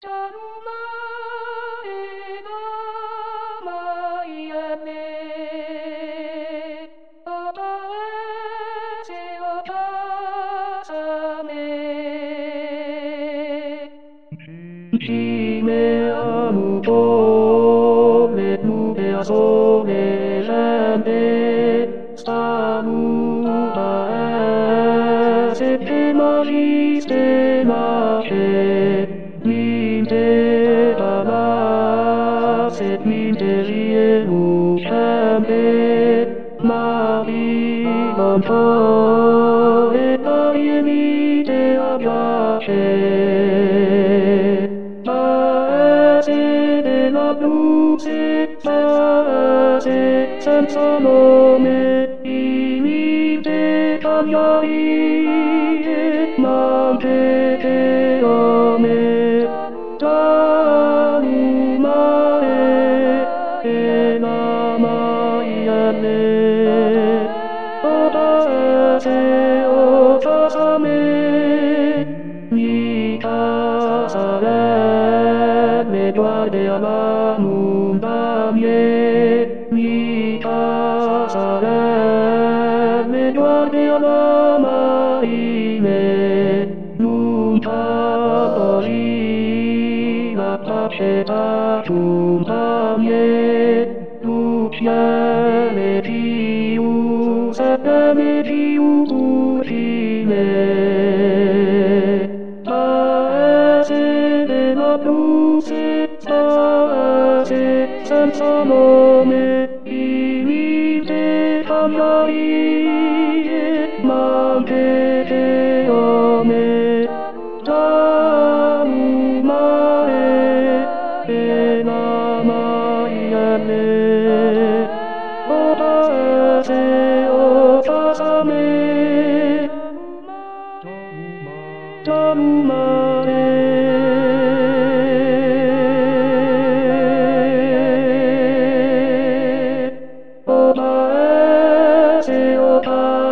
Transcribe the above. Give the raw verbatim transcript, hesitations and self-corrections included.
Gimeamo le nube a sole lente, stanuta se te magiste nasce, minte alla se minte rielu scende, mari non po e pari mite a piace. Luce, pace, senza nome, i mite cambiai, ma te te ome, taluma e, e nama iane, oda se o tasame, mi tasare, me guarde alla luna mie, mi tasare, me guarde alla marine, luna pari, la pace ta luna mie, luciane più, sepeme più utile. Senza nome, i mite cambiai, ma te te ome, taluma e, e nama iane, o pace o tasame, taluma e. Oh,